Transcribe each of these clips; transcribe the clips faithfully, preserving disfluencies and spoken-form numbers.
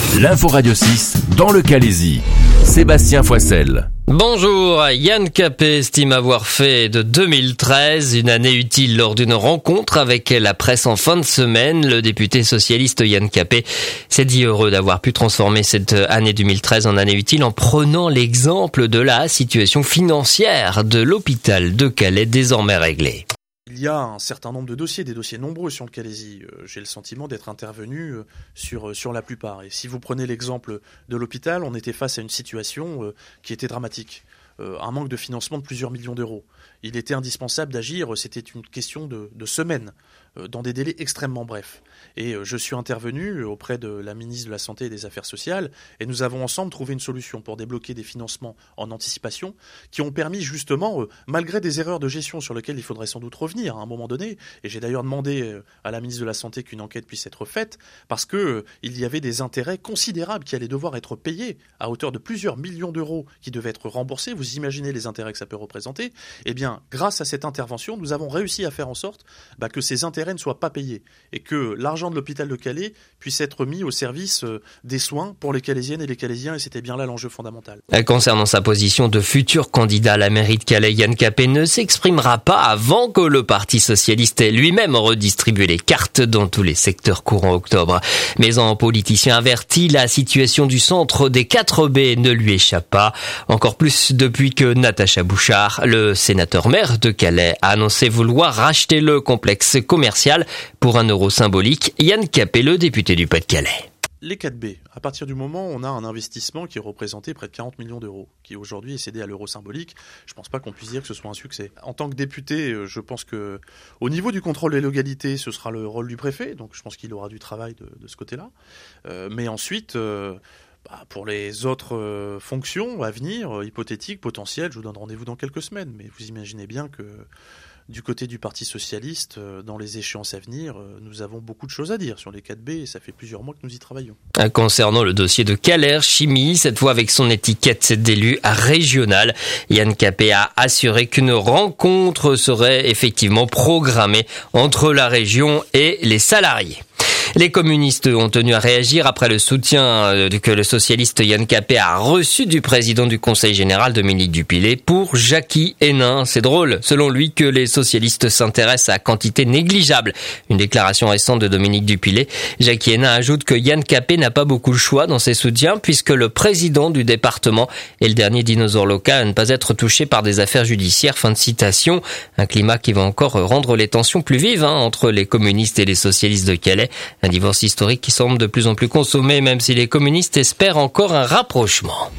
L'info Radio six dans le Calaisis. Sébastien Foissel. Bonjour, Yann Capet estime avoir fait de deux mille treize une année utile lors d'une rencontre avec la presse en fin de semaine. Le député socialiste Yann Capet s'est dit heureux d'avoir pu transformer cette année deux mille treize en année utile en prenant l'exemple de la situation financière de l'hôpital de Calais désormais réglée. Il y a un certain nombre de dossiers, des dossiers nombreux sur le Calaisis. Euh, j'ai le sentiment d'être intervenu euh, sur, euh, sur la plupart. Et si vous prenez l'exemple de l'hôpital, on était face à une situation euh, qui était dramatique. Euh, un manque de financement de plusieurs millions d'euros. Il était indispensable d'agir, c'était une question de, de semaines, euh, dans des délais extrêmement brefs. Et euh, je suis intervenu auprès de la ministre de la Santé et des Affaires sociales, et nous avons ensemble trouvé une solution pour débloquer des financements en anticipation, qui ont permis justement, euh, malgré des erreurs de gestion sur lesquelles il faudrait sans doute revenir à un moment donné, et j'ai d'ailleurs demandé euh, à la ministre de la Santé qu'une enquête puisse être faite, parce que euh, il y avait des intérêts considérables qui allaient devoir être payés à hauteur de plusieurs millions d'euros qui devaient être remboursés. Vous imaginez les intérêts que ça peut représenter. Eh bien, grâce à cette intervention, nous avons réussi à faire en sorte bah, que ces intérêts ne soient pas payés et que l'argent de l'hôpital de Calais puisse être mis au service euh, des soins pour les Calaisiennes et les Calaisiens, et c'était bien là l'enjeu fondamental. Concernant sa position de futur candidat à la mairie de Calais, Yann Capet ne s'exprimera pas avant que le Parti socialiste ait lui-même redistribué les cartes dans tous les secteurs courant octobre. Mais en politicien averti, la situation du centre des quatre B ne lui échappe pas. Encore plus depuis que Natacha Bouchard, le sénateur-maire de Calais, a annoncé vouloir racheter le complexe commercial pour un euro symbolique. Yann Capet, le député du Pas-de-Calais. Les quatre B, à partir du moment où on a un investissement qui représentait près de quarante millions d'euros, qui aujourd'hui est cédé à l'euro symbolique, je ne pense pas qu'on puisse dire que ce soit un succès. En tant que député, je pense que au niveau du contrôle des légalités, ce sera le rôle du préfet, donc je pense qu'il aura du travail de, de ce côté-là. Euh, mais ensuite... Euh, Bah, pour les autres euh, fonctions à venir, euh, hypothétiques, potentielles, je vous donne rendez-vous dans quelques semaines. Mais vous imaginez bien que du côté du Parti socialiste, euh, dans les échéances à venir, euh, nous avons beaucoup de choses à dire sur les quatre B et ça fait plusieurs mois que nous y travaillons. Concernant le dossier de Calais Chimie, cette fois avec son étiquette d'élu régional, Yann Capet a assuré qu'une rencontre serait effectivement programmée entre la région et les salariés. Les communistes ont tenu à réagir après le soutien que le socialiste Yann Capet a reçu du président du Conseil général Dominique Dupilet pour Jacky Hénin. C'est drôle, selon lui, que les socialistes s'intéressent à quantité négligeable. Une déclaration récente de Dominique Dupilet. Jacky Hénin ajoute que Yann Capet n'a pas beaucoup le choix dans ses soutiens puisque le président du département est le dernier dinosaure local à ne pas être touché par des affaires judiciaires. Fin de citation. Un climat qui va encore rendre les tensions plus vives hein, entre les communistes et les socialistes de Calais. Un divorce historique qui semble de plus en plus consommé, même si les communistes espèrent encore un rapprochement.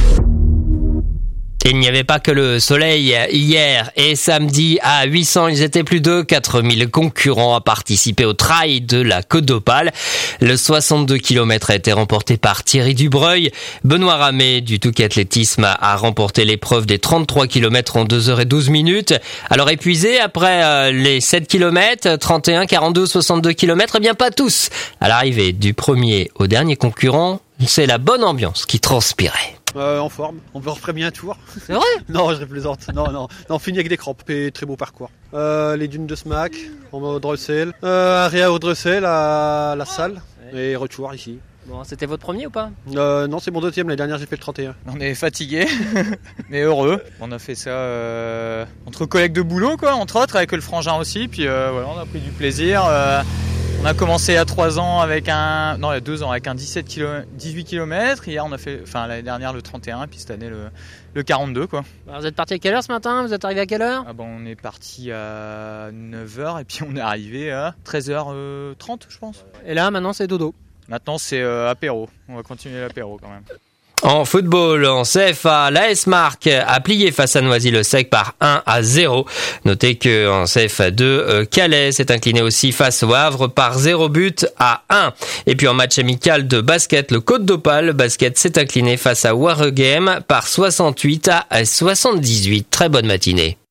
Il n'y avait pas que le soleil hier et samedi à huit cents, ils étaient plus de quatre mille concurrents à participer au trail de la Côte d'Opale. Le soixante-deux kilomètres a été remporté par Thierry Dubreuil. Benoît Ramé du Touquet Athlétisme a remporté l'épreuve des trente-trois kilomètres en deux heures douze minutes. Alors épuisé après les sept kilomètres, trente et un, quarante-deux, soixante-deux kilomètres, eh bien pas tous. À l'arrivée du premier au dernier concurrent, c'est la bonne ambiance qui transpirait. Euh, en forme, on peut refaire bien un tour. C'est vrai? Non, je plaisante. Non, non, non, on finit avec des crampes. Et très beau parcours. Euh, les dunes de Smack, en mode Dressel, euh, un réa au Dressel à la salle, ouais. Et retour ici. Bon, c'était votre premier ou pas? euh, Non, c'est mon deuxième. L'année dernière, j'ai fait le trente et un. On est fatigué, mais heureux. On a fait ça euh, entre collègues de boulot, quoi, entre autres, avec le frangin aussi. Puis euh, voilà, on a pris du plaisir. Euh, On a commencé il y a trois ans avec un, non il y a deux ans avec un dix-sept kilomètres, dix-huit kilomètres. Hier on a fait, enfin l'année dernière le trente et un, puis cette année le, le quarante-deux quoi. Alors vous êtes parti à quelle heure ce matin? Vous êtes arrivé à quelle heure? Ah bon, on est parti à neuf heures et puis on est arrivé à treize heures trente je pense. Et là maintenant c'est dodo. Maintenant c'est euh, apéro. On va continuer l'apéro quand même. En football, en C F A, l'A S Marc a plié face à Noisy-le-Sec par un à zéro. Notez que en C F A deux, Calais s'est incliné aussi face au Havre par zéro but à un. Et puis en match amical de basket, le Côte d'Opale, le basket s'est incliné face à Waregem par soixante-huit à soixante-dix-huit. Très bonne matinée.